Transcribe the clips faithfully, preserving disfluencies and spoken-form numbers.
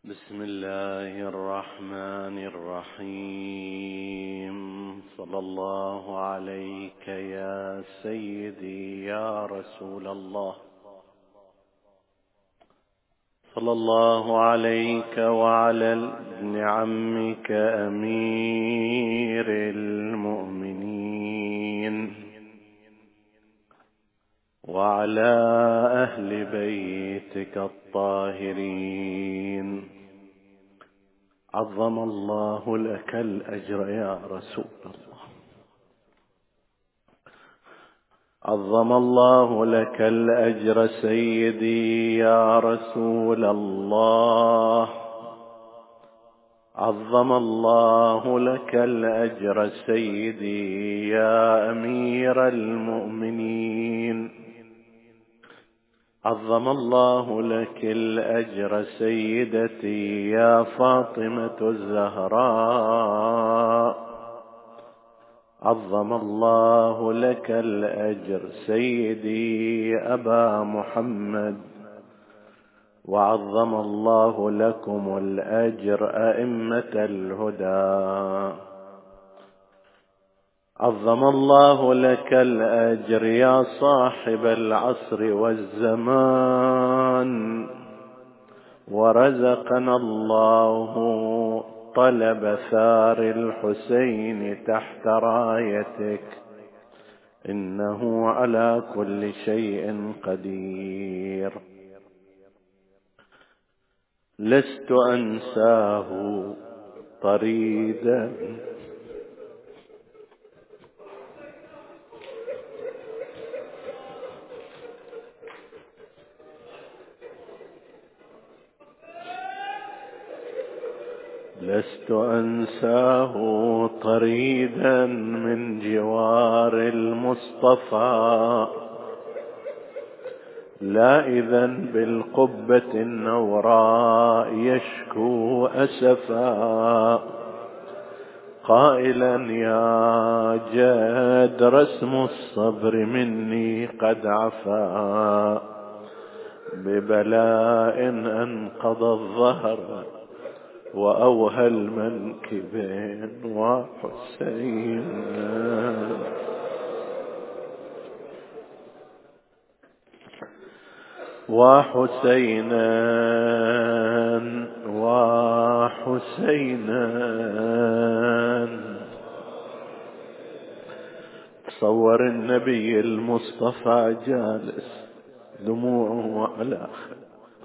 بسم الله الرحمن الرحيم. صلى الله عليك يا سيدي يا رسول الله، صلى الله عليك وعلى ابن عمك أمير المؤمنين وعلى أهل بيتك الطاهرين. عظم الله لك الأجر يا رسول الله، عظم الله لك الأجر سيدي يا رسول الله، عظم الله لك الأجر سيدي يا أمير المؤمنين، عظم الله لك الأجر سيدتي يا فاطمة الزهراء، عظم الله لك الأجر سيدي أبا محمد، وعظم الله لكم الأجر أئمة الهدى. عظم الله لك الأجر يا صاحب العصر والزمان، ورزقنا الله طلب ثار الحسين تحت رايتك، إنه على كل شيء قدير. لست أنساه طريدا لست أنساه طريدا من جوار المصطفى، لا إذن بالقبة النوراء يشكو أسفا، قائلا يا جاد رسم الصبر مني قد عفا، ببلاء أنقض الظهر وأوهى المنكبين وحسين وحسينا وحسينا. تصور النبي المصطفى جالس دموعه على خد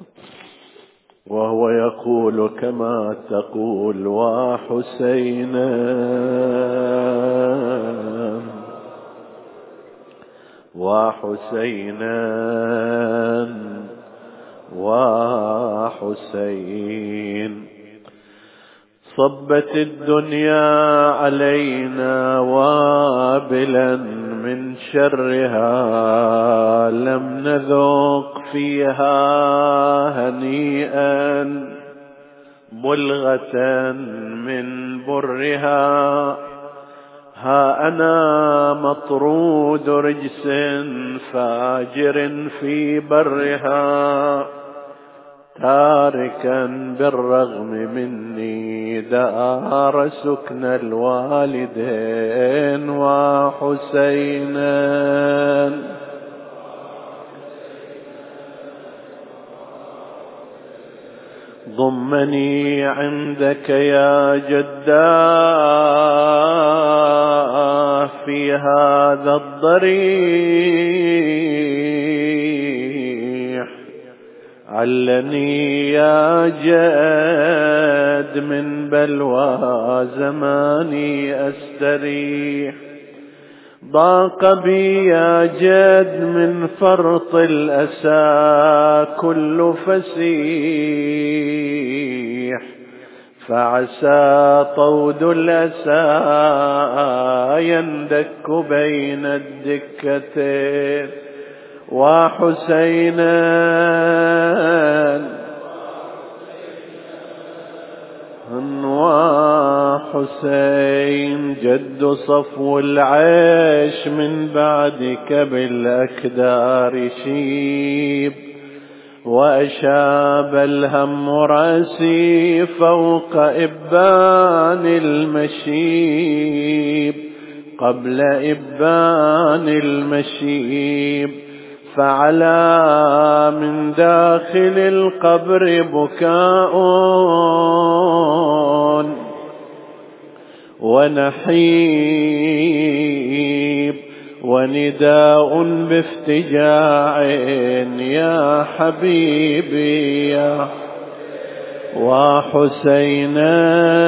وهو يقول كما تقول وحسينا وحسينا وحسين. صبت الدنيا علينا وابلا من شرها، لم نذوق فيها هنيئا بلغة من برها، ها أنا مطرود رجس فاجر في برها، تاركا بالرغم مني دار سكن الوالدين وحسينا. ضمني عندك يا جداه في هذا الضريح، علني يا جاد من بلوى زماني أستريح، ضاق بي يا جاد من فرط الأسى كل فسيح، فعسى طود الأسى يندك بين الدكتين وحسينا وحسين جد صفو العيش من بعدك بالأكدار شيب، وأشاب الهم رأسي فوق إبان المشيب قبل إبان المشيب، فعلى من داخل القبر بكاء ونحيب ونداء بافتجاع يا حبيبي يا وحسينا.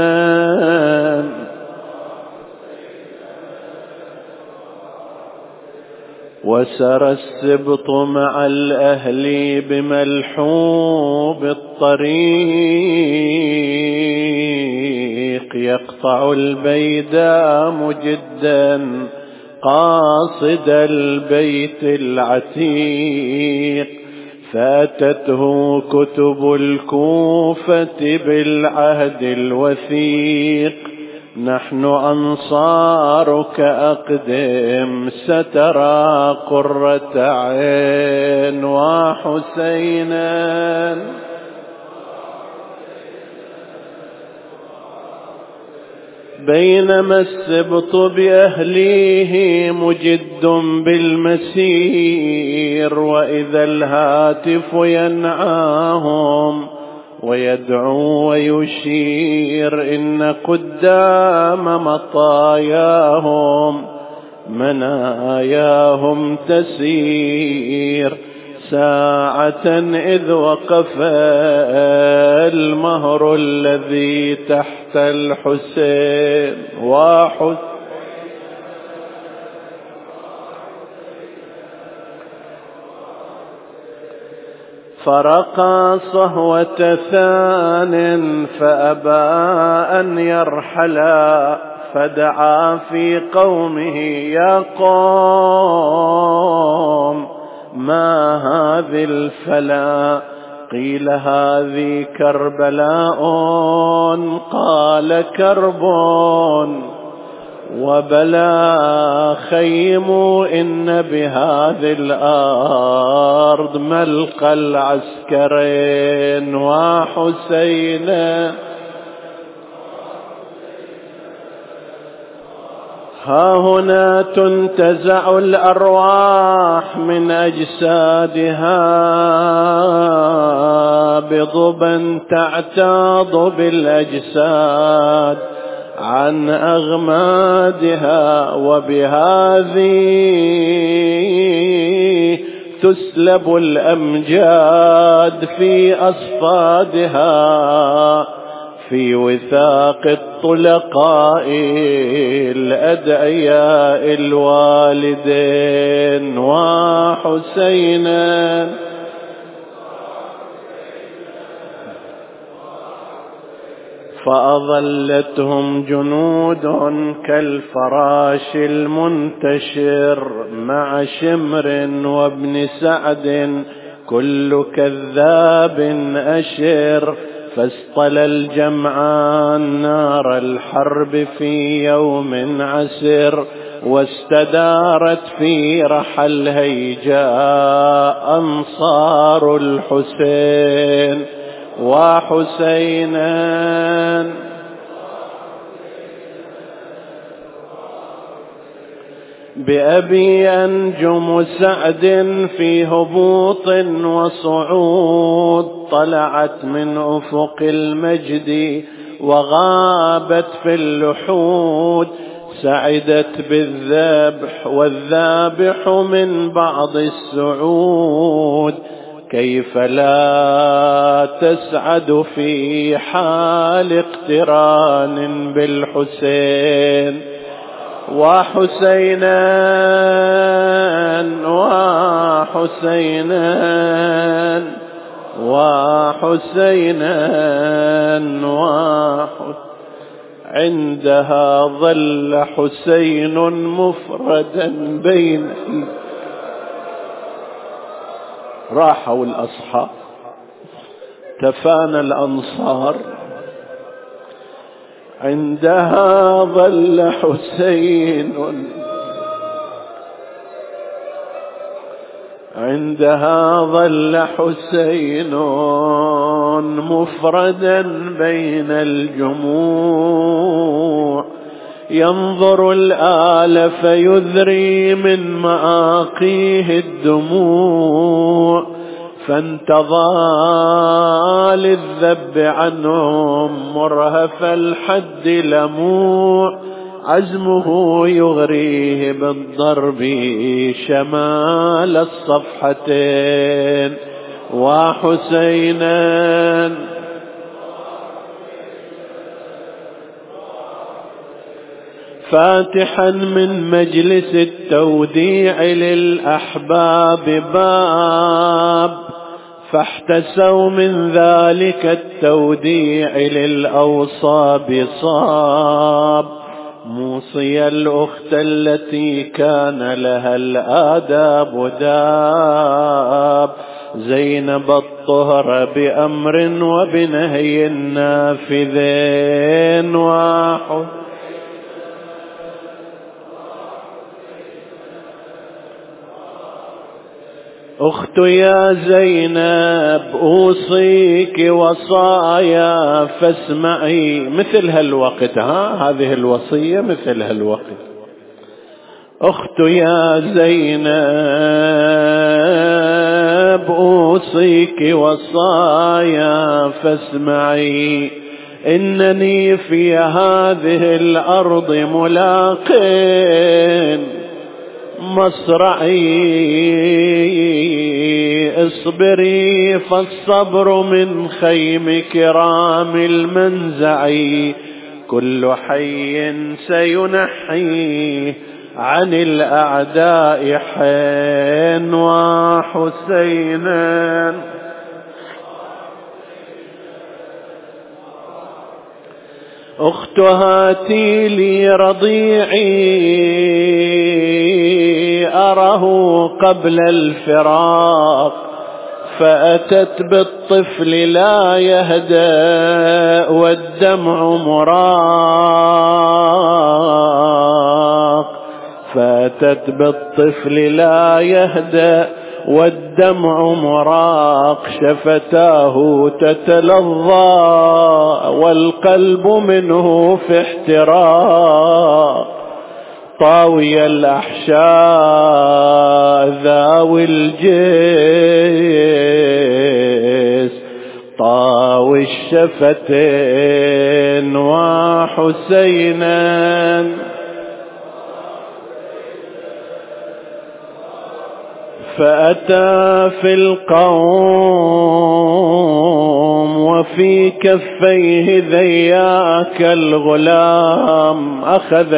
وسرى السبط مع الأهل بملحوب الطريق، يقطع البيداء مجدا قاصد البيت العتيق، فاتته كتب الكوفة بالعهد الوثيق، نحن أنصارك أقدم سترى قرة عين وحسينا. بينما السبط بأهليه مجد بالمسير، وإذا الهاتف ينعاهم ويدعو ويشير، إن قدام مطاياهم مناياهم تسير، ساعة إذ وقف المهر الذي تحت الحسين وحسين. فرقى صهوة ثان فأبى أن يرحلا، فدعا في قومه يا قوم ما هذه الفلا، قيل هذه كربلاء، قال كرب وبلا خيموا إن بهذه الأرض ملقى العسكرين وحسينا. ها هنا تنتزع الأرواح من أجسادها، بضبا تعتاض بالأجساد عن أغمادها، وبهذه تسلب الأمجاد في أصفادها، في وثاق الطلقاء الأدعياء الوالدين وحسينا. فأظلتهم جنود كالفراش المنتشر مع شمر وابن سعد كل كذاب أشر، فاصطلى الجمعان نار الحرب في يوم عسر، واستدارت في رحى الهيجاء أنصار الحسين وحسينا. بأبي أنجم سعد في هبوط وصعود، طلعت من أفق المجد وغابت في اللحود، سعدت بالذبح والذابح من بعض السعود، كيف لا تسعد في حال اقتران بالحسين وحسينا وحسينا وحسينا وحسينا. عندها ظل حسين مفردا بين راحوا الأصحاب، تفانى الأنصار، عندها ظل حسين عندها ظل حسين مفردا بين الجموع، ينظر الآل فيذري من مآقيه الدموع، فانتضى للذب عنهم مرهف الحد لموع، عزمه يغريه بالضرب شمال الصفحتين. وحسينا فاتحا من مجلس التوديع للأحباب باب، فاحتسوا من ذلك التوديع للأوصاب صاب، موصي الأخت التي كان لها الآداب داب، زينب الطهر بأمر وبنهي نافذين. واحد أخت يا زينب أوصيك وصايا فاسمعي، مثل هالوقت، ها هذه الوصية مثل هالوقت. أخت يا زينب أوصيك وصايا فاسمعي، إنني في هذه الأرض ملاقٍ مصرعي، اصبري فالصبر من خيم كرام المنزعي، كل حي سينحي عن الأعداء حين. وحسينا أخت هاتي لي رضيعي، أره قبل الفراق، فأتت بالطفل لا يهدأ والدمع مراق، فأتت بالطفل لا يهدأ والدمع مراق، شفتاه تتلظى والقلب منه في احتراق، طاوي الأحشاء ذاوي الجيس، طاوي الشفتين. وحسينا فأتى في القوم وفي كفيه ذياك الغلام، أخذ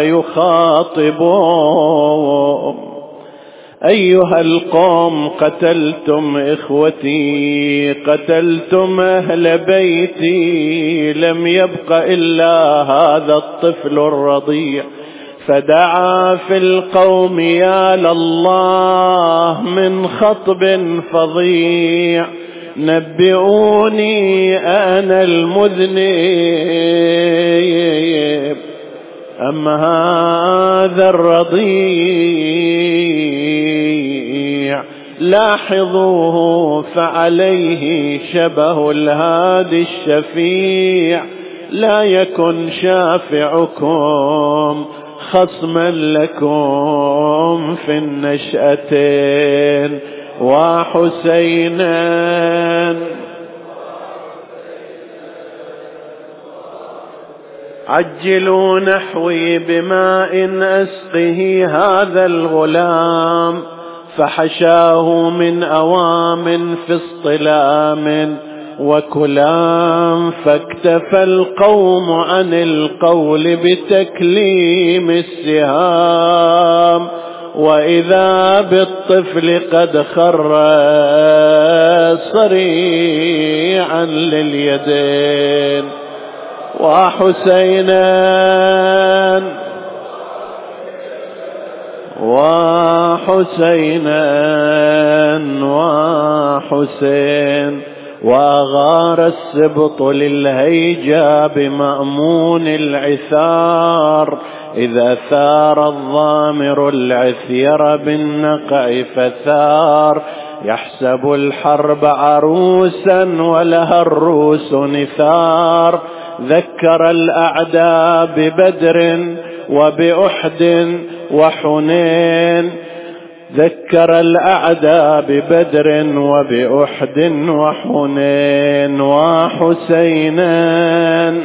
يخاطبهم: أيها القوم قتلتم إخوتي، قتلتم أهل بيتي، لم يبق إلا هذا الطفل الرضيع. فدعا في القوم: يا لله من خطب فظيع، نبئوني أنا المذنب أم هذا الرضيع؟ لاحظوه فعليه شبه الهادي الشفيع، لا يكن شافعكم خصما لكم في النشأتين. وحسينا عجلوا نحوي بماء أسقه هذا الغلام، فحشاه من أوام في اصطلام وكلام، فاكتفى القوم عن القول بتكليم السهام، وإذا بالطفل قد خر صريعا لليدين. وحسينا وحسينا وحسين وأغار السبط للهيجا بمأمون العثار، إذا ثار الضامر العثير بالنقع فثار، يحسب الحرب عروسا ولها الروس نثار، ذكر الأعداء ببدر وبأحد وحنين، ذكر الأعداء ببدر وبأحد وحنين وحسينا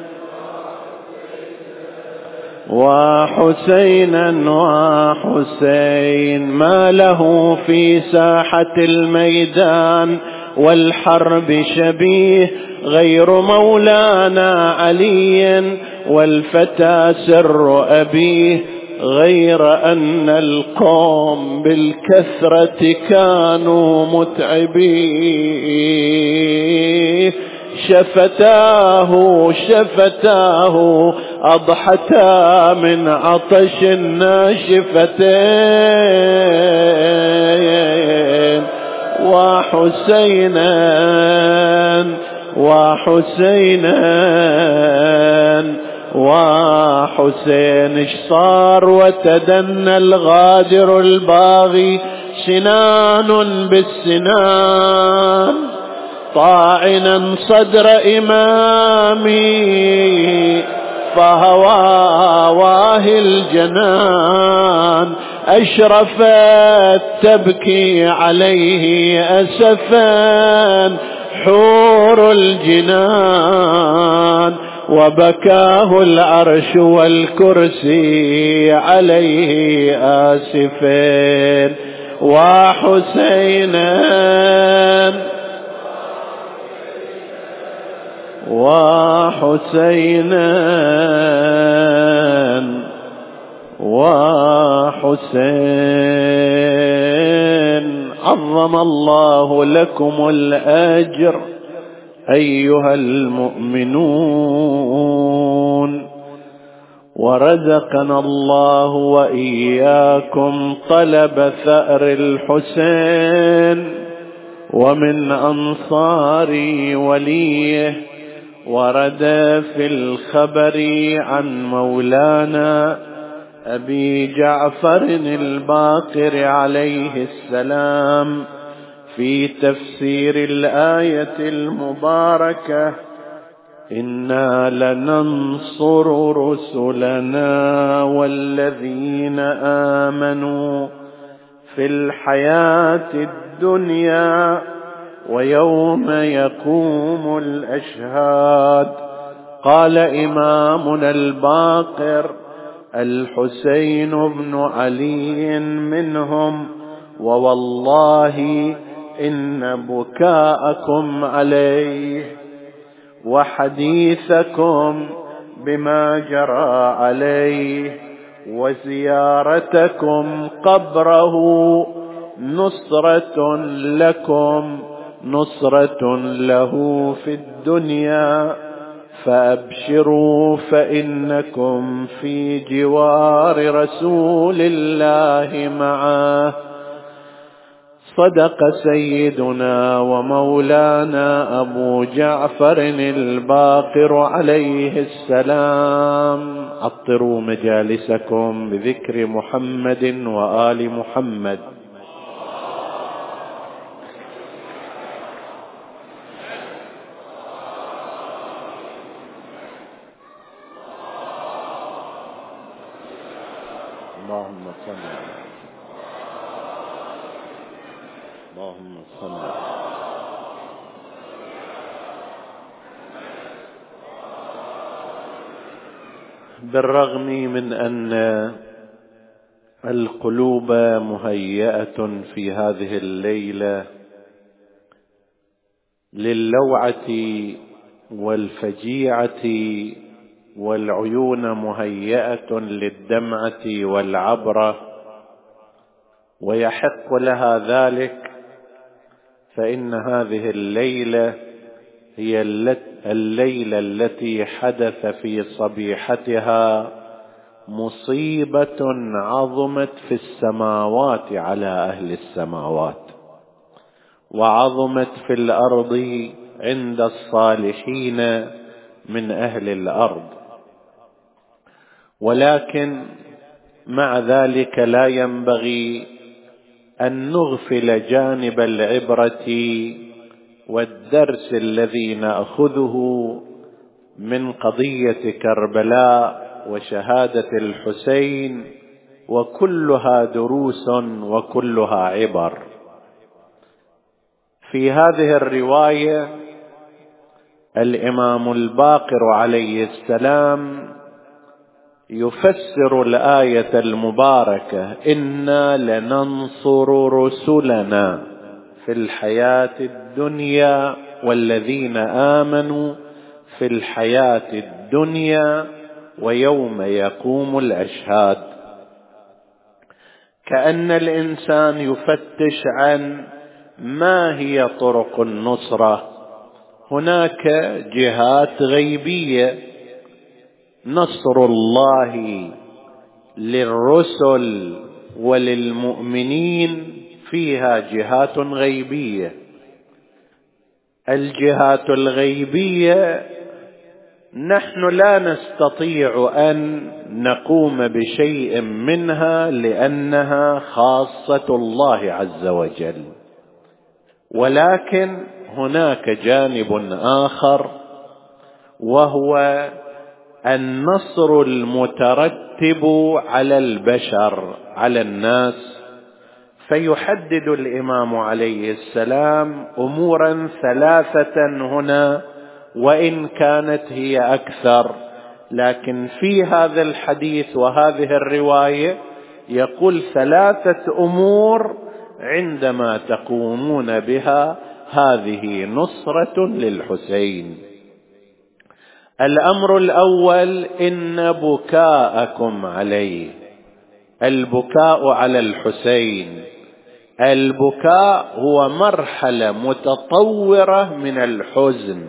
وحسينا وحسين، ما له في ساحة الميدان والحرب شبيه غير مولانا علي، والفتى سر أبيه، غير أن القوم بالكثرة كانوا متعبين، شفتاه شفتاه أضحتا من عطش الناشفتين، وحسينا وحسينا وحسين اش صار وتدنى الغادر الباغي سنان بالسنان، طاعنا صدر إمامي فهواه الجنان، أشرفت تبكي عليه أسفا حور الجنان، وبكاه العرش والكرسي عليه آسفين، وحسينا وحسينا وحسين، عظم الله لكم الأجر أيها المؤمنون، ورزقنا الله وإياكم طلب ثأر الحسين، ومن أنصار وليه. ورد في الخبر عن مولانا أبي جعفر الباقر عليه السلام في تفسير الآية المباركة: إنا لننصر رسلنا والذين آمنوا في الحياة الدنيا ويوم يقوم الأشهاد. قال إمامنا الباقر: الحسين بن علي منهم، ووالله إن بكاءكم عليه وحديثكم بما جرى عليه وزيارتكم قبره نصرة لكم، نصرة له في الدنيا، فأبشروا فإنكم في جوار رسول الله معه. صدق سيدنا ومولانا أبو جعفر الباقر عليه السلام. عطروا مجالسكم بذكر محمد وآل محمد. اللهم صل اللهم صل. بالرغم من أن القلوب مهيئة في هذه الليلة للوعة والفجيعة، والعيون مهيئة للدمعة والعبرة، ويحق لها ذلك، فإن هذه الليلة هي الليلة التي حدث في صبيحتها مصيبة عظمت في السماوات على أهل السماوات، وعظمت في الأرض عند الصالحين من أهل الأرض. ولكن مع ذلك لا ينبغي أن نغفل جانب العبرة والدرس الذي نأخذه من قضية كربلاء وشهادة الحسين، وكلها دروس وكلها عبر. في هذه الرواية الإمام الباقر عليه السلام يفسر الآية المباركة: إنا لننصر رسلنا في الحياة الدنيا والذين آمنوا في الحياة الدنيا ويوم يقوم الأشهاد. كأن الإنسان يفتش عن ما هي طرق النصرة. هناك جهات غيبية، نصر الله للرسل وللمؤمنين فيها جهات غيبية. الجهات الغيبية نحن لا نستطيع أن نقوم بشيء منها لأنها خاصة الله عز وجل، ولكن هناك جانب آخر وهو النصر المترتب على البشر، على الناس. فيحدد الإمام عليه السلام أمورا ثلاثة هنا، وإن كانت هي أكثر، لكن في هذا الحديث وهذه الرواية يقول ثلاثة أمور عندما تقومون بها هذه نصرة للحسين. الأمر الأول: إن بكاءكم عليه، البكاء على الحسين. البكاء هو مرحلة متطورة من الحزن.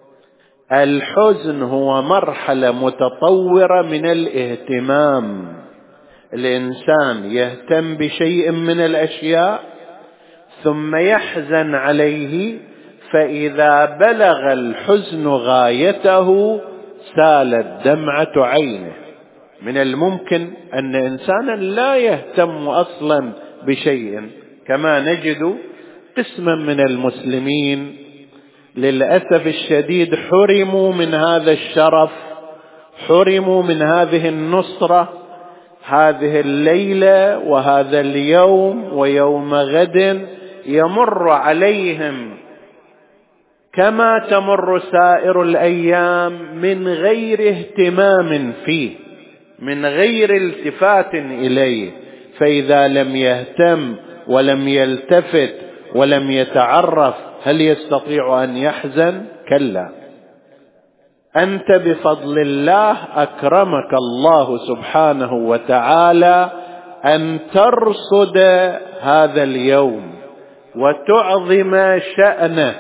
الحزن هو مرحلة متطورة من الاهتمام. الإنسان يهتم بشيء من الأشياء ثم يحزن عليه، فإذا بلغ الحزن غايته سالت دمعة عينه. من الممكن أن إنسانا لا يهتم أصلا بشيء، كما نجد قسما من المسلمين للأسف الشديد حرموا من هذا الشرف، حرموا من هذه النصرة. هذه الليلة وهذا اليوم ويوم غد يمر عليهم كما تمر سائر الأيام من غير اهتمام فيه، من غير التفات إليه. فإذا لم يهتم ولم يلتفت ولم يتعرف، هل يستطيع أن يحزن؟ كلا. أنت بفضل الله أكرمك الله سبحانه وتعالى أن ترصد هذا اليوم وتعظم شأنه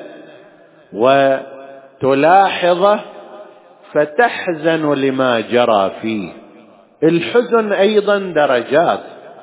وتلاحظه فتحزن لما جرى فيه. الحزن أيضا درجات.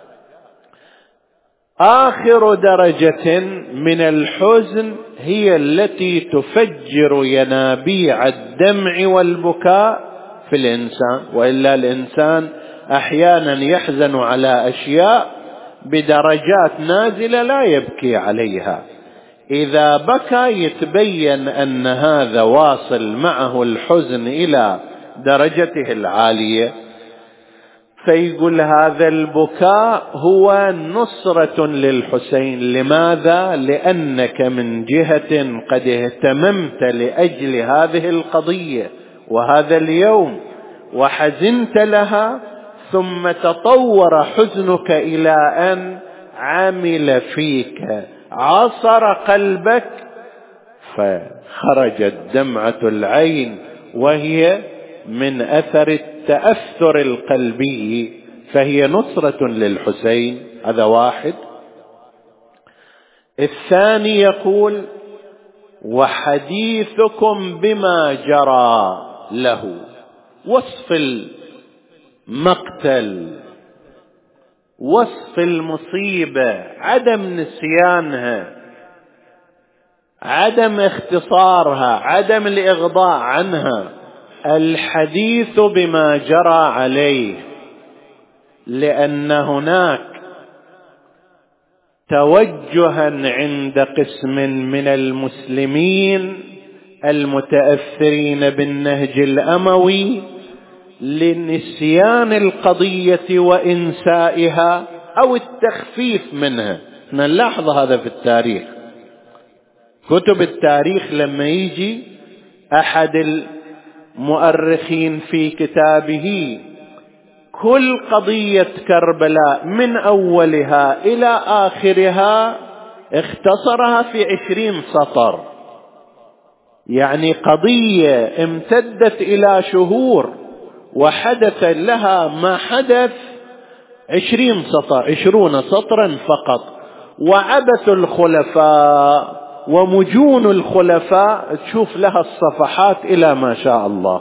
آخر درجة من الحزن هي التي تفجر ينابيع الدمع والبكاء في الإنسان. وإلا الإنسان أحيانا يحزن على أشياء بدرجات نازلة لا يبكي عليها. إذا بكى يتبين أن هذا واصل معه الحزن إلى درجته العالية، فيقول هذا البكاء هو نصرة للحسين. لماذا؟ لأنك من جهة قد اهتممت لأجل هذه القضية وهذا اليوم وحزنت لها، ثم تطور حزنك إلى أن عمل فيك، عصر قلبك، فخرجت دمعة العين وهي من أثر التأثر القلبي، فهي نصرة للحسين. هذا واحد. الثاني يقول: وحديثكم بما جرى له. وصف المقتل، وصف المصيبة، عدم نسيانها، عدم اختصارها، عدم الإغضاء عنها، الحديث بما جرى عليه، لأن هناك توجها عند قسم من المسلمين المتأثرين بالنهج الأموي لنسيان القضية وإنسائها أو التخفيف منها. نلاحظ هذا في التاريخ، كتب التاريخ لما يجي أحد المؤرخين في كتابه كل قضية كربلاء من أولها إلى آخرها اختصرها في عشرين سطر، يعني قضية امتدت إلى شهور وحدث لها ما حدث عشرين سطر، عشرون سطرا فقط. وعبث الخلفاء ومجون الخلفاء تشوف لها الصفحات إلى ما شاء الله.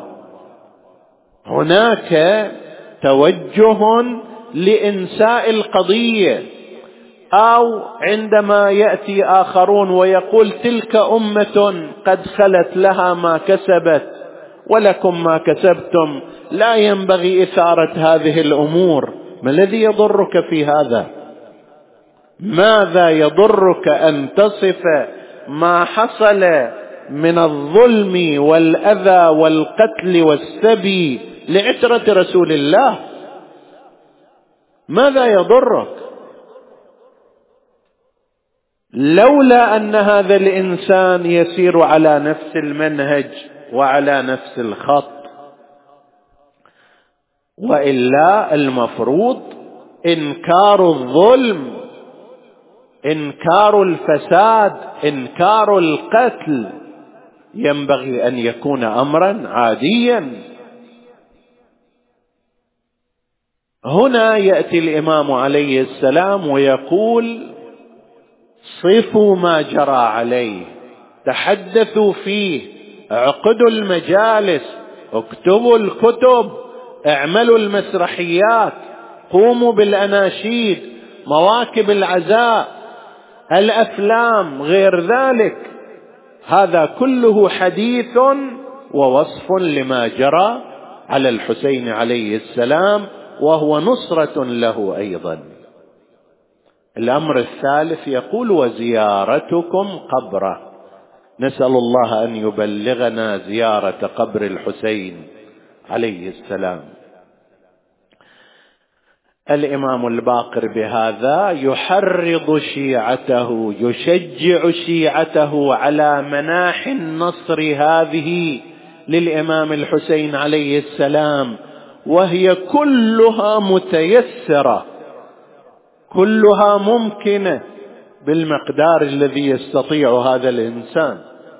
هناك توجه لإنساء القضية، أو عندما يأتي آخرون ويقول تلك أمة قد خلت لها ما كسبت ولكم ما كسبتم، لا ينبغي إثارة هذه الأمور. ما الذي يضرك في هذا؟ ماذا يضرك أن تصف ما حصل من الظلم والأذى والقتل والسبي لعترة رسول الله؟ ماذا يضرك؟ لولا أن هذا الإنسان يسير على نفس المنهج وعلى نفس الخط، وإلا المفروض إنكار الظلم، إنكار الفساد، إنكار القتل ينبغي أن يكون أمرا عاديا. هنا يأتي الإمام عليه السلام ويقول صفوا ما جرى عليه، تحدثوا فيه، اعقدوا المجالس، اكتبوا الكتب، اعملوا المسرحيات، قوموا بالأناشيد، مواكب العزاء، الأفلام، غير ذلك. هذا كله حديث ووصف لما جرى على الحسين عليه السلام، وهو نصرة له أيضا. الأمر الثالث يقول وزيارتكم قبره، نسأل الله أن يبلغنا زيارة قبر الحسين عليه السلام. الإمام الباقر بهذا يحرض شيعته، يشجع شيعته على مناح النصر هذه للإمام الحسين عليه السلام، وهي كلها متيسرة، كلها ممكنة بالمقدار الذي يستطيع هذا الإنسان،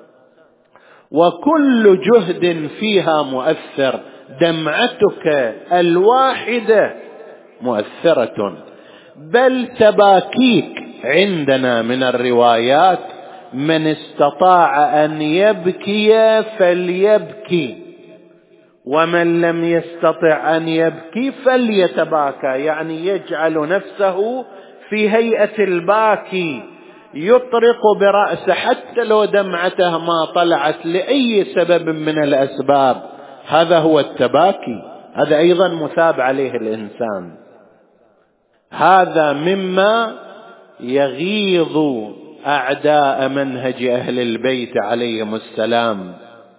وكل جهد فيها مؤثر. دمعتك الواحدة مؤثرة، بل تباكيك عندنا من الروايات من استطاع أن يبكي فليبكي، ومن لم يستطع أن يبكي فليتباكى، يعني يجعل نفسه في هيئة الباكي، يطرق برأسه حتى لو دمعته ما طلعت لأي سبب من الأسباب. هذا هو التباكي، هذا أيضا مثاب عليه الإنسان. هذا مما يغيظ أعداء منهج أهل البيت عليهم السلام،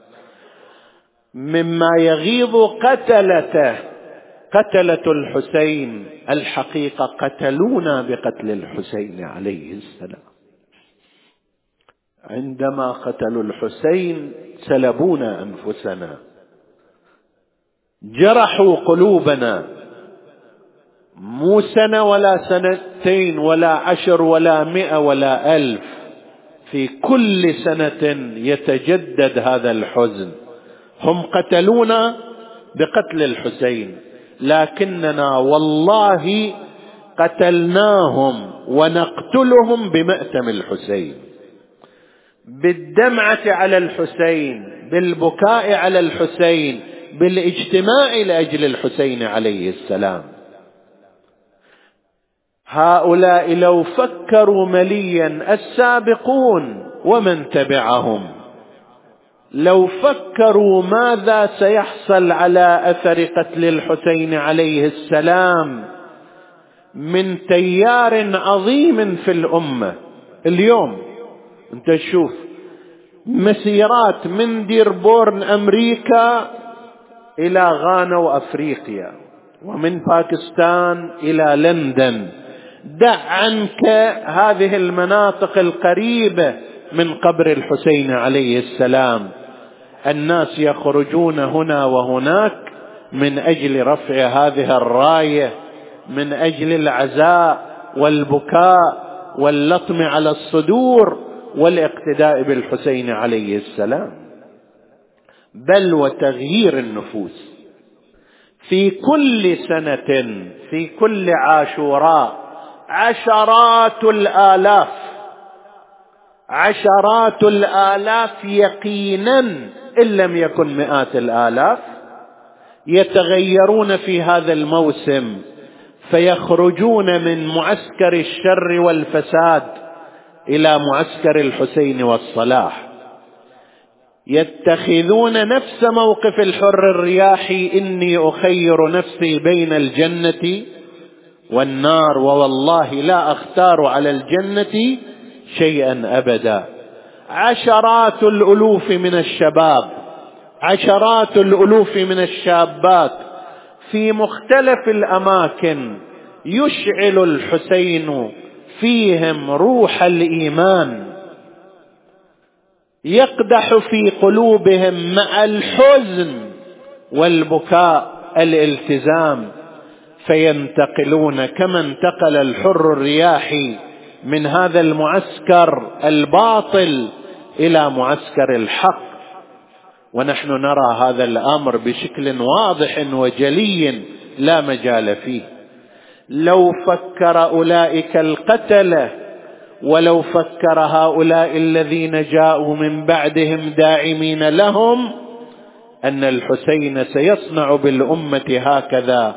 مما يغيظ قتلته. قتلة الحسين الحقيقة قتلونا بقتل الحسين عليه السلام. عندما قتلوا الحسين سلبونا أنفسنا، جرحوا قلوبنا، مو سنة ولا سنتين ولا عشر ولا مئة ولا ألف، في كل سنة يتجدد هذا الحزن. هم قتلونا بقتل الحسين، لكننا والله قتلناهم ونقتلهم بمأتم الحسين، بالدمعة على الحسين، بالبكاء على الحسين، بالاجتماع لأجل الحسين عليه السلام. هؤلاء لو فكروا مليا السابقون ومن تبعهم لو فكروا ماذا سيحصل على أثر قتل الحسين عليه السلام من تيار عظيم في الأمة. اليوم انت تشوف مسيرات من ديربورن أمريكا إلى غانا وأفريقيا، ومن باكستان إلى لندن. دع عنك هذه المناطق القريبة من قبر الحسين عليه السلام، الناس يخرجون هنا وهناك من أجل رفع هذه الراية، من أجل العزاء والبكاء واللطم على الصدور والاقتداء بالحسين عليه السلام، بل وتغيير النفوس. في كل سنة في كل عاشوراء عشرات الآلاف عشرات الآلاف يقينا إن لم يكن مئات الآلاف يتغيرون في هذا الموسم، فيخرجون من معسكر الشر والفساد إلى معسكر الحسين والصلاح، يتخذون نفس موقف الحر الرياحي: إني أخير نفسي بين الجنة والنار، ووالله لا أختار على الجنة شيئا أبدا. عشرات الألوف من الشباب، عشرات الألوف من الشابات في مختلف الأماكن يشعل الحسين فيهم روح الإيمان، يقدح في قلوبهم مع الحزن والبكاء الالتزام، فينتقلون كما انتقل الحر الرياحي من هذا المعسكر الباطل إلى معسكر الحق. ونحن نرى هذا الأمر بشكل واضح وجلي لا مجال فيه. لو فكر أولئك القتلة ولو فكر هؤلاء الذين جاءوا من بعدهم داعمين لهم أن الحسين سيصنع بالأمة هكذا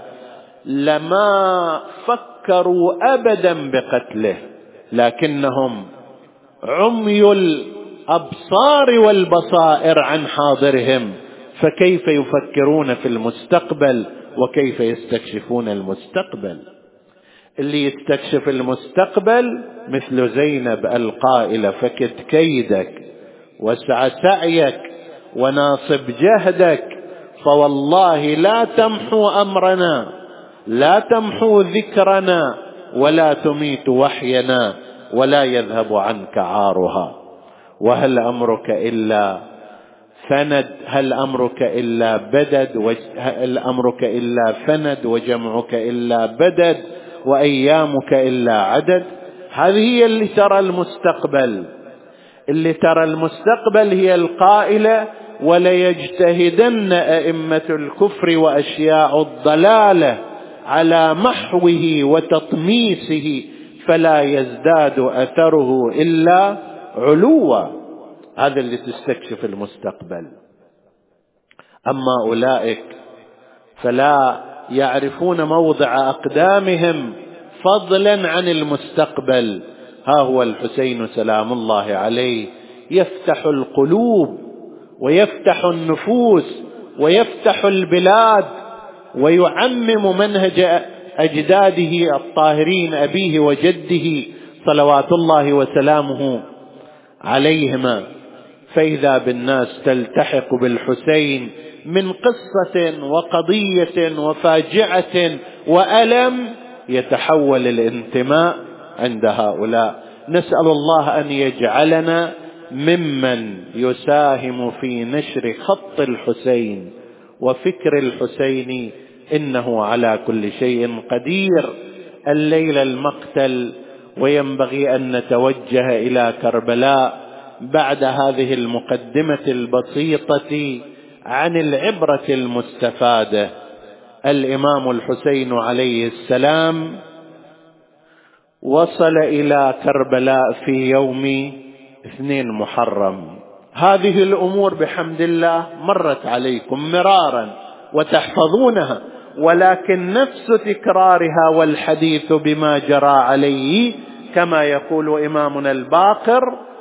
لما فكروا أبدا بقتله، لكنهم عمي الأبصار والبصائر عن حاضرهم، فكيف يفكرون في المستقبل وكيف يستكشفون المستقبل؟ اللي يستكشف المستقبل مثل زينب القائلة: فكد كيدك وسع سعيك وناصب جهدك، فوالله لا تمحو أمرنا، لا تمحو ذكرنا، ولا تميت وحينا، ولا يذهب عنك عارها. وهل أمرك إلا فند هل أمرك إلا بدد هل أمرك إلا فند وجمعك إلا بدد وأيامك إلا عدد. هذه هي اللي ترى المستقبل، اللي ترى المستقبل هي القائلة: وليجتهدن أئمة الكفر وأشياء الضلالة على محوه وتطميسه فلا يزداد أثره إلا علوا. هذا اللي تستكشف المستقبل. أما أولئك فلا يعرفون موضع أقدامهم فضلا عن المستقبل. ها هو الحسين سلام الله عليه يفتح القلوب ويفتح النفوس ويفتح البلاد ويعمم منهج أجداده الطاهرين أبيه وجده صلوات الله وسلامه عليهما. فإذا بالناس تلتحق بالحسين من قصة وقضية وفاجعة وألم يتحول الانتماء عند هؤلاء. نسأل الله أن يجعلنا ممن يساهم في نشر خط الحسين وفكر الحسين، إنه على كل شيء قدير. الليلة المقتل، وينبغي أن نتوجه إلى كربلاء بعد هذه المقدمة البسيطة عن العبرة المستفادة. الإمام الحسين عليه السلام وصل إلى كربلاء في يوم اثنين محرم. هذه الأمور بحمد الله مرت عليكم مرارا وتحفظونها، ولكن نفس تكرارها والحديث بما جرى عليه كما يقول إمامنا الباقر: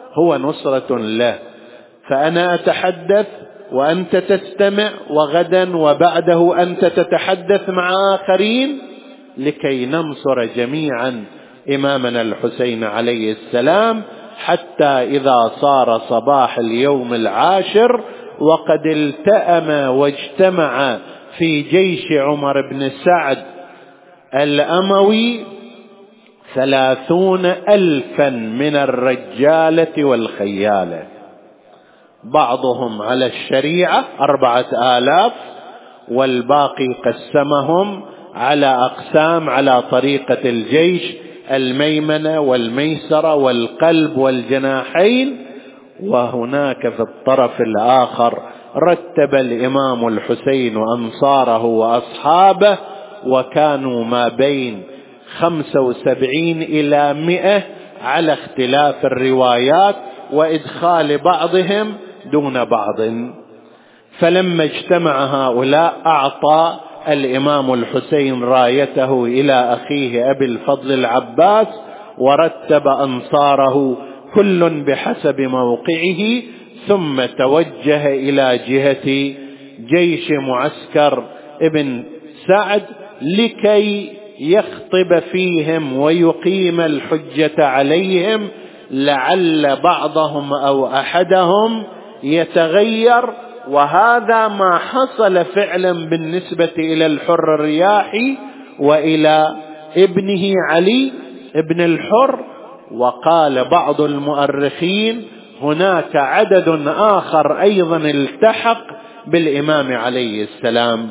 هو نصرة له. فأنا أتحدث وأنت تستمع، وغدا وبعده أنت تتحدث مع آخرين لكي ننصر جميعا إمامنا الحسين عليه السلام، حتى إذا صار صباح اليوم العاشر وقد التأم واجتمع في جيش عمر بن سعد الأموي ثلاثون ألفا من الرجالة والخيالة، بعضهم على الشريعة أربعة آلاف، والباقي قسمهم على أقسام على طريقة الجيش: الميمنة والميسرة والقلب والجناحين. وهناك في الطرف الآخر رتب الإمام الحسين أنصاره وأصحابه، وكانوا ما بين خمسة وسبعين إلى مئة على اختلاف الروايات وإدخال بعضهم دون بعض. فلما اجتمع هؤلاء أعطى الإمام الحسين رايته إلى أخيه أبي الفضل العباس، ورتب أنصاره كل بحسب موقعه، ثم توجه إلى جهة جيش معسكر ابن سعد لكي يخطب فيهم ويقيم الحجة عليهم، لعل بعضهم أو أحدهم يتغير. وهذا ما حصل فعلا بالنسبة إلى الحر الرياحي وإلى ابنه علي ابن الحر. وقال بعض المؤرخين هناك عدد آخر أيضا التحق بالإمام عليه السلام،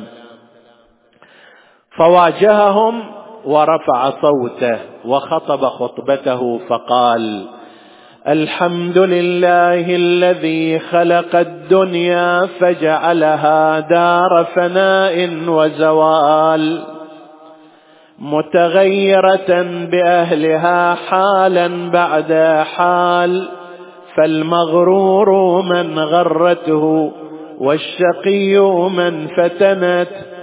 فواجههم ورفع صوته وخطب خطبته فقال: الحمد لله الذي خلق الدنيا فجعلها دار فناء وزوال، متغيرة بأهلها حالا بعد حال، فالمغرور من غرته والشقي من فتنت،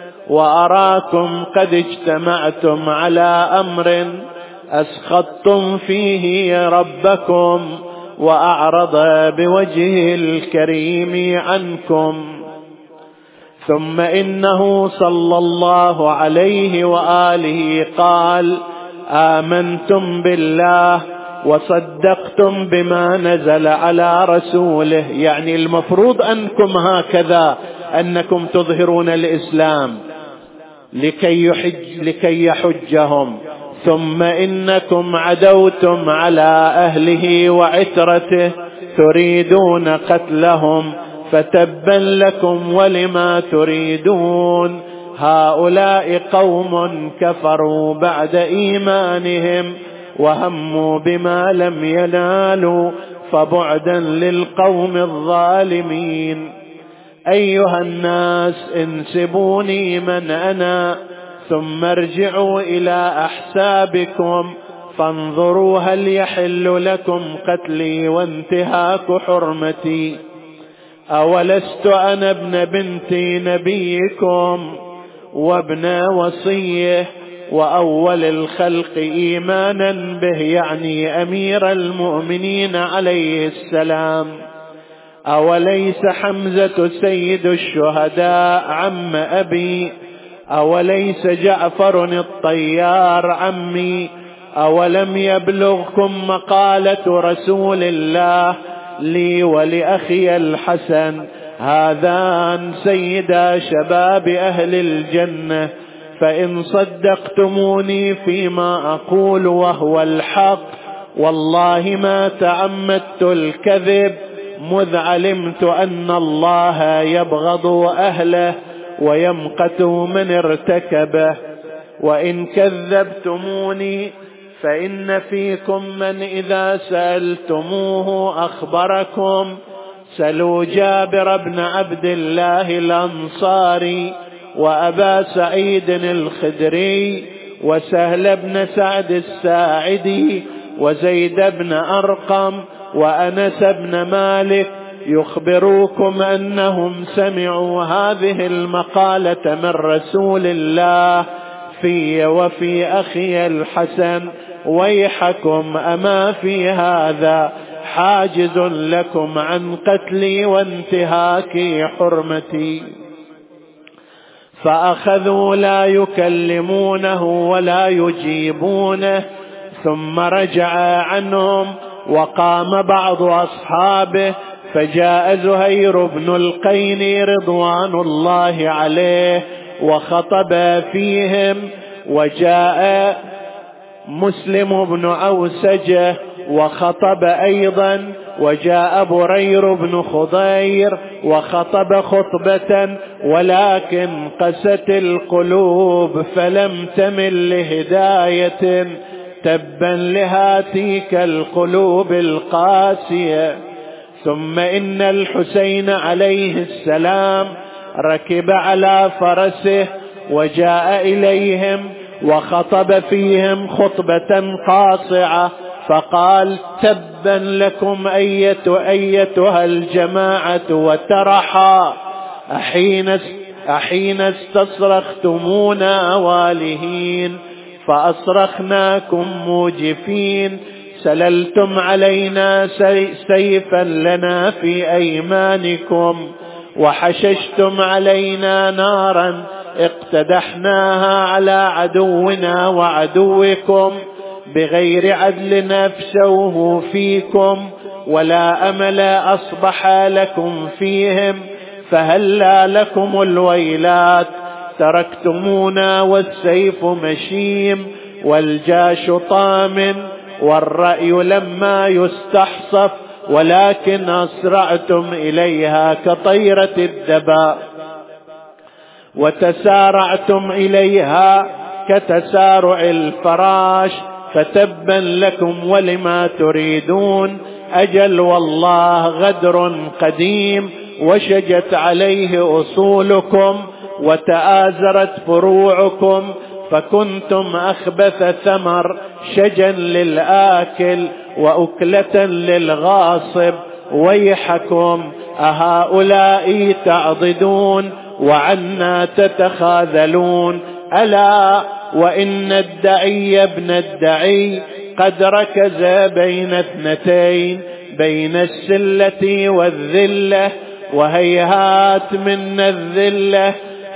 وأراكم قد اجتمعتم على أمر أسخطتم فيه ربكم، وأعرض بوجهه الكريم عنكم. ثم إنه صلى الله عليه وآله قال: آمنتم بالله وصدقتم بما نزل على رسوله. يعني المفروض أنكم هكذا، أنكم تظهرون الإسلام لكي يحج لكي يحجهم. ثم إنكم عدوتم على أهله وعترته تريدون قتلهم، فتبا لكم ولما تريدون. هؤلاء قوم كفروا بعد إيمانهم وهموا بما لم ينالوا، فبعدا للقوم الظالمين. أيها الناس انسبوني من أنا، ثم ارجعوا إلى أحسابكم فانظروا هل يحل لكم قتلي وانتهاك حرمتي. أولست أنا ابن بنت نبيكم وابن وصيه وأول الخلق إيمانا به، يعني أمير المؤمنين عليه السلام. أوليس حمزة سيد الشهداء عم أبي، أوليس جعفر الطيار عمي، أولم يبلغكم مقالة رسول الله لي ولأخي الحسن هذان سيدا شباب أهل الجنة، فإن صدقتموني فيما أقول وهو الحق والله ما تعمدت الكذب، مذ علمت أن الله يبغض أهله ويمقت من ارتكبه. وإن كذبتموني فإن فيكم من إذا سألتموه أخبركم. سلوا جابر بن عبد الله الأنصاري وأبا سعيد الخدري وسهل بن سعد الساعدي وزيد بن أرقم وأنس بن مالك، يخبروكم أنهم سمعوا هذه المقالة من رسول الله في وفي أخي الحسن. ويحكم أما في هذا حاجز لكم عن قتلي وانتهاك حرمتي. فأخذوا لا يكلمونه ولا يجيبونه، ثم رجع عنهم وقام بعض أصحابه، فجاء زهير بن القين رضوان الله عليه وخطب فيهم، وجاء مسلم بن أوسجة وخطب أيضا، وجاء برير بن خضير وخطب خطبة، ولكن قست القلوب فلم تمل لهداية، تبا لهاتيك القلوب القاسية. ثم إن الحسين عليه السلام ركب على فرسه وجاء إليهم وخطب فيهم خطبة قاصعة، فقال: تبا لكم أية أيتها الجماعة وترحا، أحين, أحين استصرختمونا والهين فأصرخناكم موجفين، سللتم علينا سيفا لنا في أيمانكم، وحششتم علينا نارا اقتدحناها على عدونا وعدوكم، بغير عدل أفسوه فيكم، ولا أمل أصبح لكم فيهم، فهلا لكم الويلات، تركتمونا والسيف مشيم والجاش طام، والرأي لما يستحصف، ولكن أسرعتم إليها كطيرة الدباء، وتسارعتم إليها كتسارع الفراش، فتبا لكم ولما تريدون، أجل والله غدر قديم، وشجت عليه أصولكم وتآزرت فروعكم، فكنتم أخبث ثمر، شجا للآكل وأكلة للغاصب، ويحكم أهؤلاء تعضدون وعنا تتخاذلون؟ ألا وإن الدعي ابن الدعي قد ركز بين اثنتين، بين السلة والذلة، وهيهات من الذلة،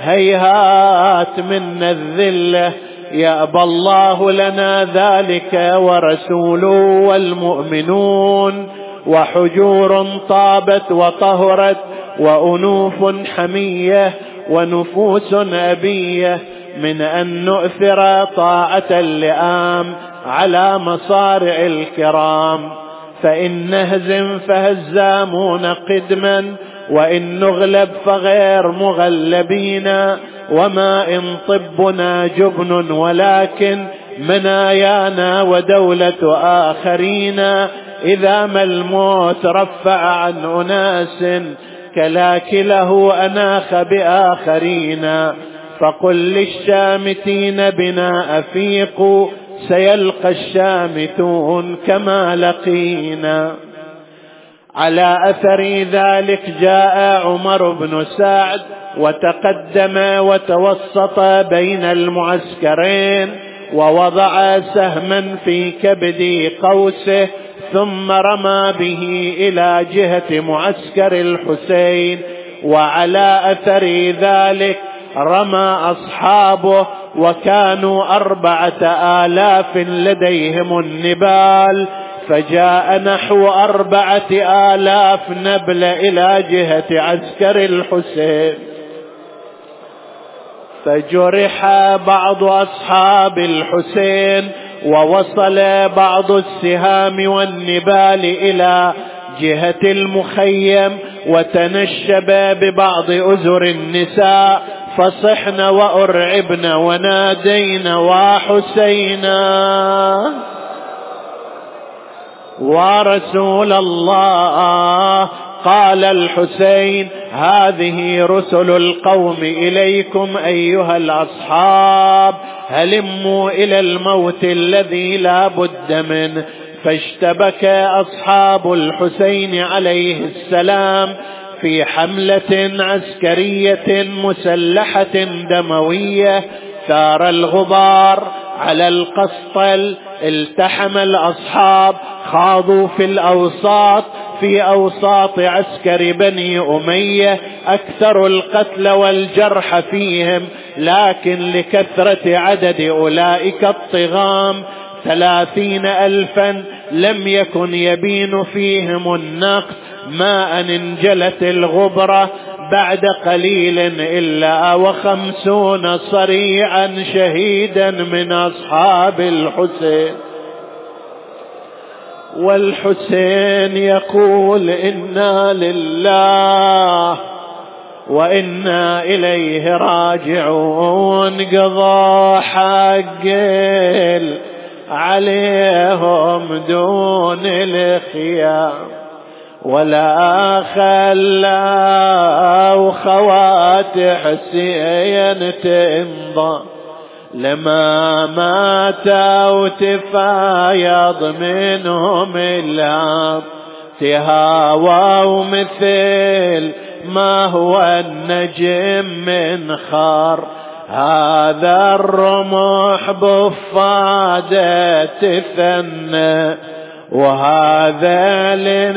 هيهات من الذلة، يأبى الله لنا ذلك ورسوله والمؤمنون، وحجور طابت وطهرت، وأنوف حمية، ونفوس أبية، من أن نؤثر طاعة اللئام على مصارع الكرام، فإن نهزم فهزامون قدما، وإن نغلب فغير مغلبين، وما إن طبنا جبن، ولكن منايانا ودولة آخرين، إذا ما الموت رفع عن أناس كلاكله أناخ بآخرين، فقل للشامتين بنا أفيقوا، سيلقى الشامتون كما لقينا. على أثر ذلك جاء عمر بن سعد وتقدم وتوسط بين المعسكرين، ووضع سهما في كبد قوسه، ثم رمى به إلى جهة معسكر الحسين. وعلى أثر ذلك رمى أصحابه، وكانوا أربعة آلاف لديهم النبال، فجاء نحو أربعة آلاف نبل إلى جهة عسكر الحسين، فجرح بعض أصحاب الحسين، ووصل بعض السهام والنبال إلى جهة المخيم، وتنشب ببعض أزر النساء، فصحن وأرعبن ونادين وحسينا ورسول الله. قال الحسين: هذه رسل القوم إليكم أيها الأصحاب، هلموا إلى الموت الذي لا بد منه. فاشتبك أصحاب الحسين عليه السلام في حملة عسكرية مسلحة دموية، ثار الغبار على القسطل التحم الأصحاب، خاضوا في الأوساط في أوساط عسكر بني أمية، أكثر القتل والجرح فيهم، لكن لكثرة عدد أولئك الطغام ثلاثين ألفا لم يكن يبين فيهم النقص، ما أن انجلت الغبرة بعد قليل إلا وخمسون صريعا شهيدا من أصحاب الحسين. والحسين يقول إنا لله وإنا إليه راجعون، قضى حق عليهم دون الخيام، ولا خلوا خوات حسين تمضى، لما ماتوا تفايض منهم الهام، تهاووا مثل ما هو النجم من خار، هذا الرمح بفادة تثنى، وهذا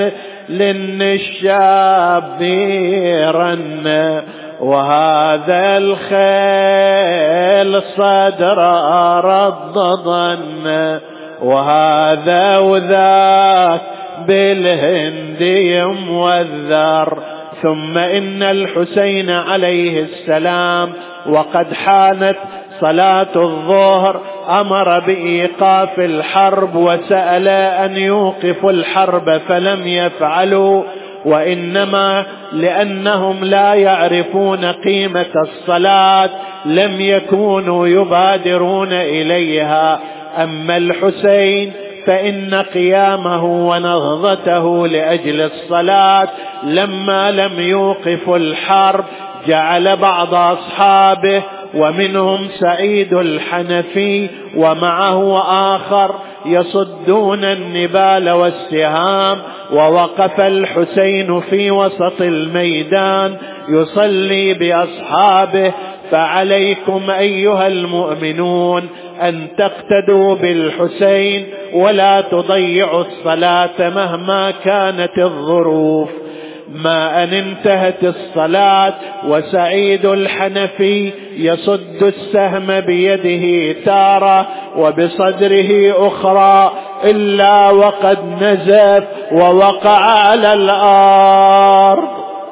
للنشاب يرن، وهذا الخيل صدر ردضن، وهذا وذاك بالهند يموذر. ثم إن الحسين عليه السلام وقد حانت صلاة الظهر أمر بإيقاف الحرب، وسأل أن يوقفوا الحرب فلم يفعلوا، وإنما لأنهم لا يعرفون قيمة الصلاة لم يكونوا يبادرون إليها. أما الحسين فإن قيامه ونهضته لأجل الصلاة لما لم يوقف الحرب جعل بعض أصحابه ومنهم سعيد الحنفي ومعه آخر يصدون النبال والسهام، ووقف الحسين في وسط الميدان يصلي بأصحابه. فعليكم أيها المؤمنون أن تقتدوا بالحسين ولا تضيعوا الصلاة مهما كانت الظروف. ما أن انتهت الصلاة وسعيد الحنفي يصد السهم بيده تارة وبصدره أخرى إلا وقد نزف ووقع على الأرض،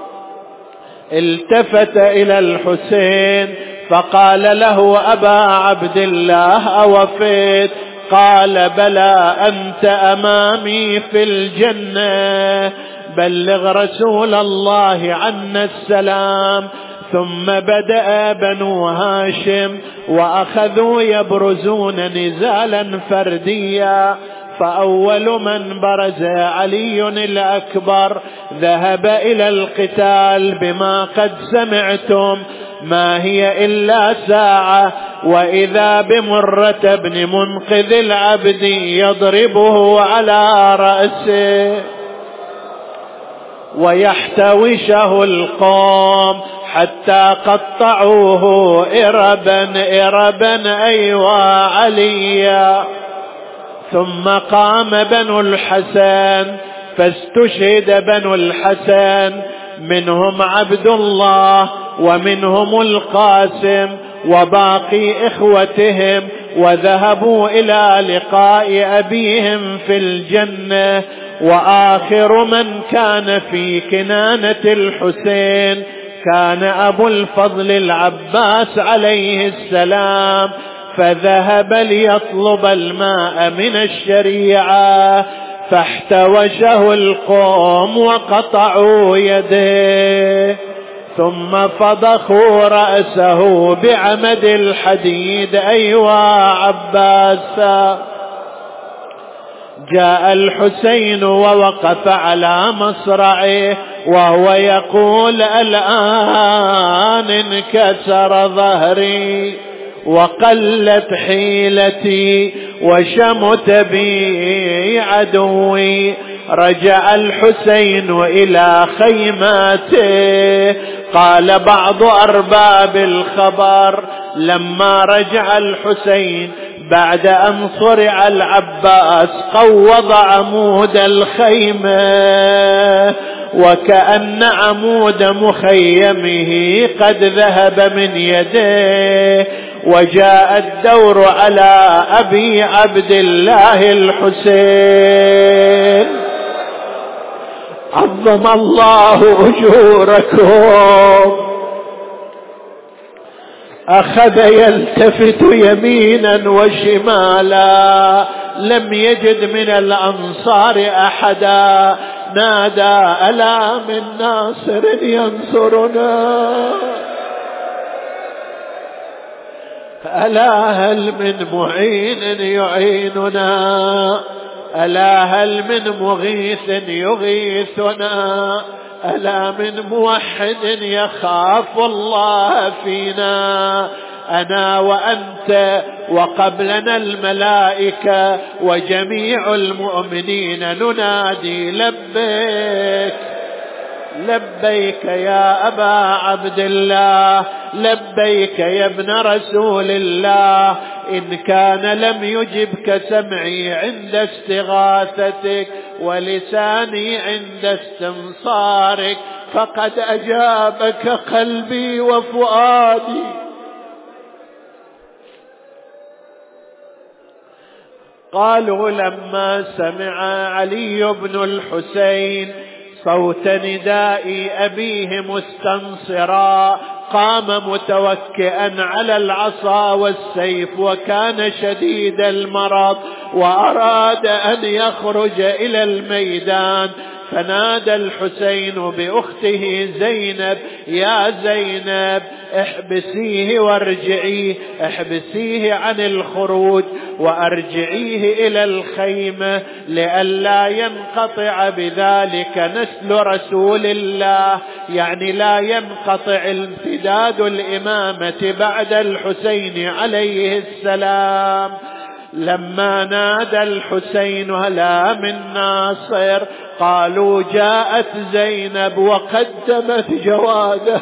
التفت إلى الحسين فقال له: أبا عبد الله أوفيت؟ قال: بلى، أنت أمامي في الجنة، بلغ رسول الله عنا السلام. ثم بدأ بنو هاشم وأخذوا يبرزون نزالا فرديا، فأول من برز علي الأكبر ذهب إلى القتال بما قد سمعتم، ما هي إلا ساعة وإذا بمرة بن منقذ العبد يضربه على رأسه ويحتوشه القوم حتى قطعوه إربا إربا أيوا عليا. ثم قام بنو الحسن فاستشهد بنو الحسن، منهم عبد الله ومنهم القاسم وباقي إخوتهم، وذهبوا إلى لقاء أبيهم في الجنة. وآخر من كان في كنانة الحسين كان أبو الفضل العباس عليه السلام، فذهب ليطلب الماء من الشريعة فاحتوشه القوم وقطعوا يديه، ثم فضخوا رأسه بعمد الحديد. أيوا عباسا. جاء الحسين ووقف على مصرعه وهو يقول: الآن انكسر ظهري وقلت حيلتي وشمت بي عدوي. رجع الحسين إلى خيماته. قال بعض أرباب الخبر: لما رجع الحسين بعد أن صرع العباس قوض عمود الخيمة، وكأن عمود مخيمه قد ذهب من يديه، وجاء الدور على أبي عبد الله الحسين. عظم الله أجوركم. أخذ يلتفت يمينا وشمالا، لم يجد من الأنصار أحدا، نادى: ألا من ناصر ينصرنا؟ ألا هل من معين يعيننا؟ ألا هل من مغيث يغيثنا؟ ألا من موحد يخاف الله فينا؟ أنا وأنت وقبلنا الملائكة وجميع المؤمنين ننادي: لبيك لبيك يا أبا عبد الله، لبيك يا ابن رسول الله. إن كان لم يجبك سمعي عند استغاثتك ولساني عند استنصارك، فقد أجابك قلبي وفؤادي. قالوا: لما سمع علي بن الحسين صوت نداء أبيه مستنصرا، قام متوكئا على العصا والسيف، وكان شديد المرض وأراد أن يخرج إلى الميدان، فنادى الحسين بأخته زينب: يا زينب احبسيه وارجعيه، احبسيه عن الخروج وارجعيه إلى الخيمة لئلا ينقطع بذلك نسل رسول الله، يعني لا ينقطع امتداد الإمامة بعد الحسين عليه السلام. لما نادى الحسين: هلا من ناصر؟ قالوا: جاءت زينب وقدمت جواده.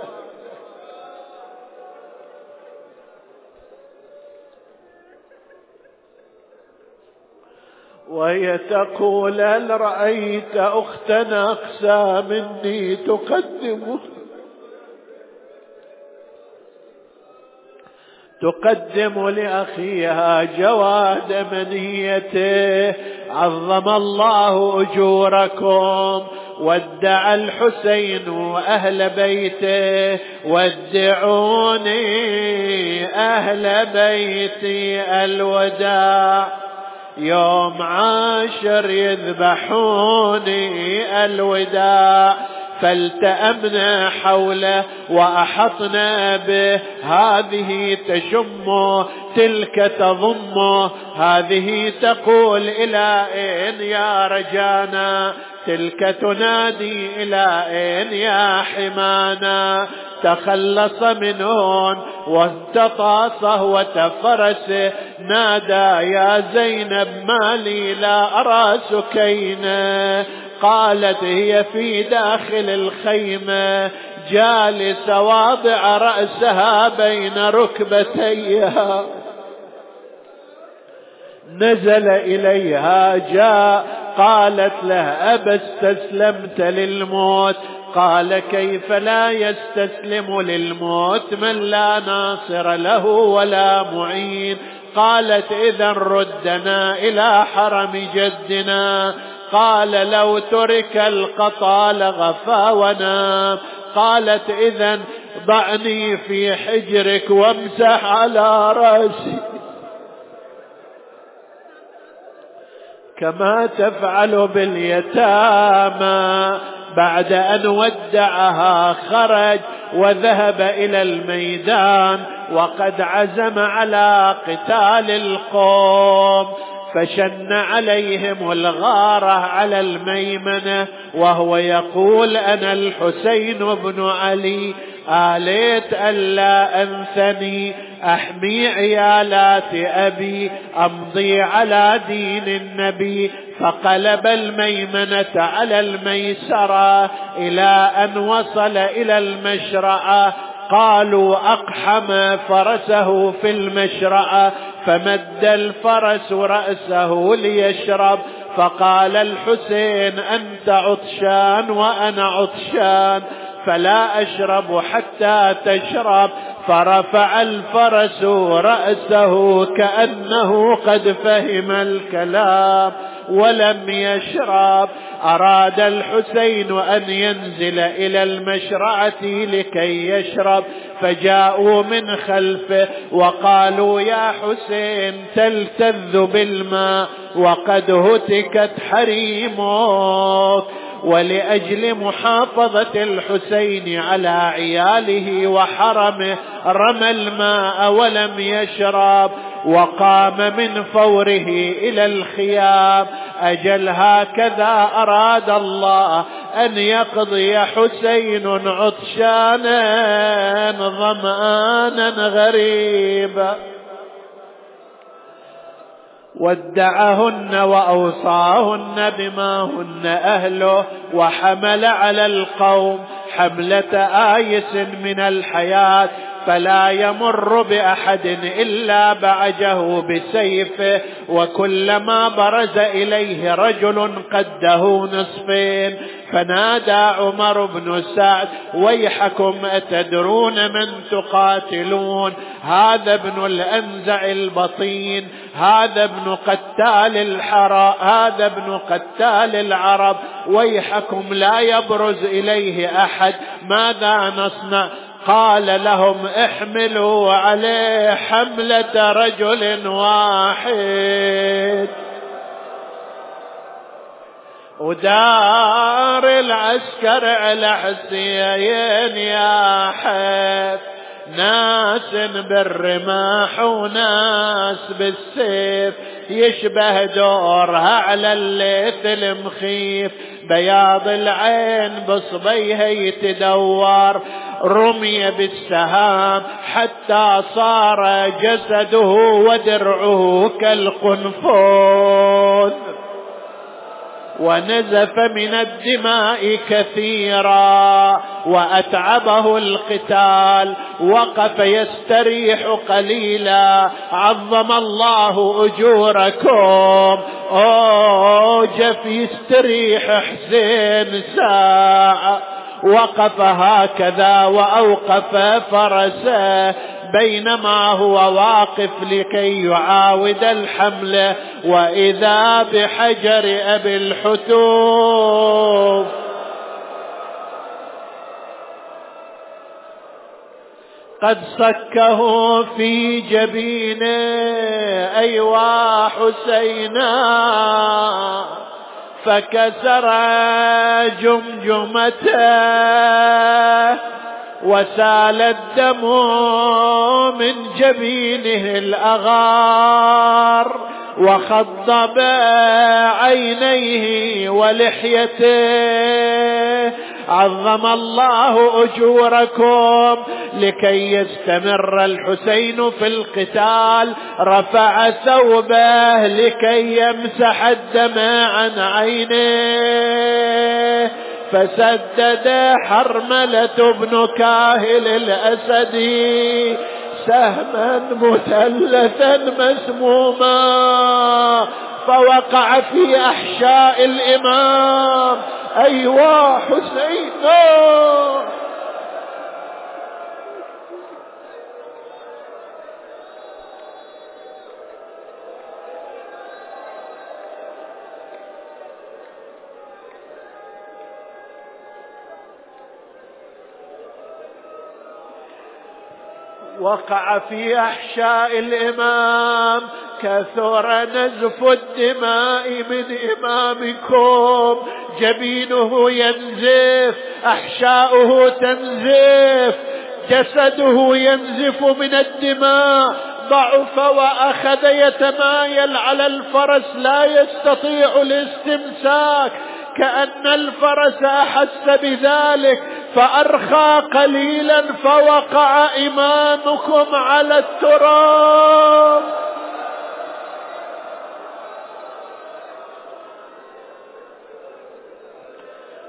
وهي تقول: هل رأيت أختنا أقسى مني تقدمه تقدم لأخيها جواد منيته؟ عظم الله أجوركم. ودع الحسين أهل بيته، ودعوني أهل بيتي الوداع. يوم عاشر يذبحوني الوداع، فالتأمنا حوله وأحطنا به. هذه تشمه، تلك تضمه، هذه تقول: إلى أين يا رجانا؟ تلك تنادي: إلى أين يا حمانا؟ تخلص منهن واستطاصه وتفرسه، نادى: يا زينب ما لي لا أرى سكينة؟ قالت: هي في داخل الخيمة جالسة واضع رأسها بين ركبتيها. نزل إليها جاء، قالت له: أبا استسلمت للموت؟ قال: كيف لا يستسلم للموت من لا ناصر له ولا معين؟ قالت: إذن ردنا إلى حرم جدنا. قال: لو ترك القطا لغفى ونام. قالت: إذن ضعني في حجرك وامسح على رأسي كما تفعل باليتامى. بعد أن ودعها خرج وذهب إلى الميدان، وقد عزم على قتال القوم، فشن عليهم الغارة على الميمنة، وهو يقول: أنا الحسين بن علي، آليت ألا أنثني، أحمي عيالات أبي، أمضي على دين النبي. فقلب الميمنة على الميسرة إلى أن وصل إلى المشرعة. قالوا أقحم فرسه في المشرعة فمد الفرس رأسه ليشرب، فقال الحسين أنت عطشان وأنا عطشان فلا أشرب حتى تشرب، فرفع الفرس رأسه كأنه قد فهم الكلام ولم يشرب. أراد الحسين أن ينزل إلى المشرعة لكي يشرب، فجاءوا من خلفه وقالوا يا حسين تلتذ بالماء وقد هتكت حريمك. ولأجل محافظة الحسين على عياله وحرمه رمى الماء ولم يشرب، وقام من فوره إلى الخيام. أجل هكذا أراد الله أن يقضي حسين عطشانا ظمآنا غريبا. ودعهن وأوصاهن بما هن أهله، وحمل على القوم حملة آيس من الحياة، فلا يمر بأحد إلا بعجه بسيفه، وكلما برز إليه رجل قده نصفين. فنادى عمر بن سعد ويحكم أتدرون من تقاتلون؟ هذا ابن الأنزع البطين، هذا ابن قتال الحرى، هذا ابن قتال العرب، ويحكم لا يبرز إليه أحد، ماذا نصنع؟ قال لهم احملوا عليه حملة رجل واحد. ودار العسكر على حسين يا حيف، ناس بالرماح وناس بالسيف، يشبه دورها على الليث المخيف، بياض العين بصبيها يتدور، رمي بالسهام حتى صار جسده ودرعه كالقنفذ، ونزف من الدماء كثيرا وأتعبه القتال، وقف يستريح قليلا. عظم الله أجوركم. أوجف يستريح حسين ساعة، وقف هكذا وأوقف فرسه بينما هو واقف لكي يعاود الحملة، وإذا بحجر أبي الحتوف قد صكه في جبينه. أيوا حسينا، فكسر جمجمته وسال الدم من جبينه الأغار، وخضب عينيه ولحيته. عظم الله أجوركم. لكي يستمر الحسين في القتال رفع ثوبه لكي يمسح الدم عن عينه، فسدد حرملة بن كاهل الأسدي سهما مثلثا مسموما، فوقع في أحشاء الإمام. أيوا حسين، وقع في أحشاء الإمام. كثر نزف الدماء من إمامكم، جبينه ينزف، أحشاؤه تنزف، جسده ينزف من الدماء. ضعف وأخذ يتمايل على الفرس لا يستطيع الاستمساك، كأن الفرس أحس بذلك فأرخى قليلا، فوقع إمامكم على التراب.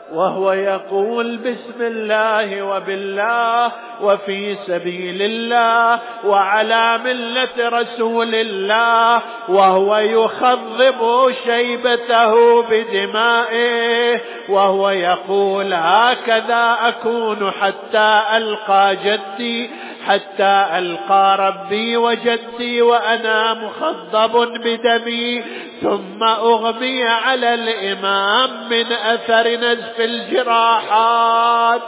وهو يقول بسم الله وبالله وفي سبيل الله وعلى ملة رسول الله، وهو يخضب شيبته بدمائه، وهو يقول هكذا أكون حتى ألقى جدي، حتى ألقى ربي وجدي وأنا مخضب بدمي، ثم أغمي على الإمام من أثر نزف الجراحات.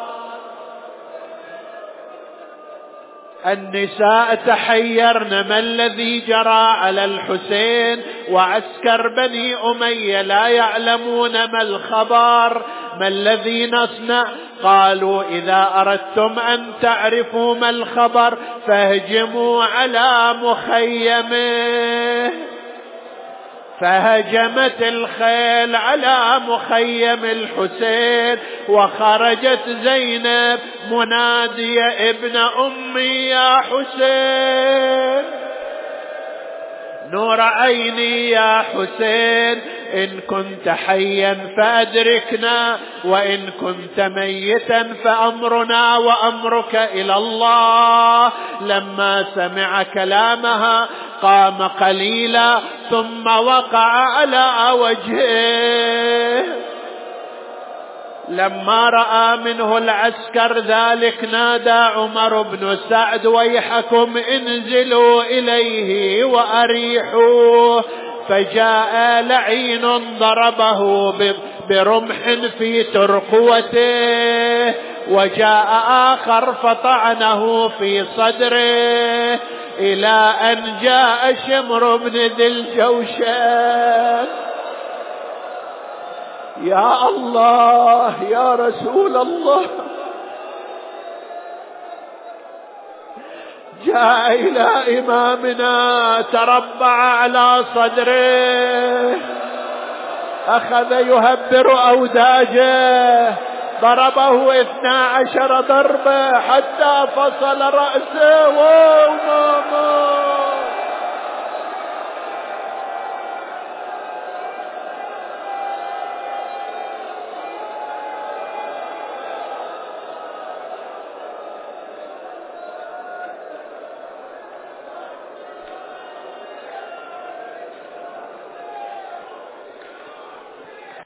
النساء تحيرن ما الذي جرى على الحسين، وعسكر بني أمية لا يعلمون ما الخبر، ما الذي نصنع؟ قالوا إذا أردتم أن تعرفوا ما الخبر فاهجموا على مخيمه. فهجمت الخيل على مخيم الحسين، وخرجت زينب منادية ابن أمي يا حسين، نور عيني يا حسين، إن كنت حيا فأدركنا، وإن كنت ميتا فأمرنا وأمرك إلى الله. لما سمع كلامها قام قليلا ثم وقع على وجهه. لما رأى منه العسكر ذلك نادى عمر بن سعد ويحكم انزلوا إليه وأريحوه. فجاء لعين ضربه برمح في ترقوته، وجاء آخر فطعنه في صدره، إلى أن جاء شمر بن ذي الجوشن. يا الله يا رسول الله، جاء إلى إمامنا تربع على صدره، أخذ يهبر أوداجه، ضربه اثنا عشر ضربة حتى فصل رأسه.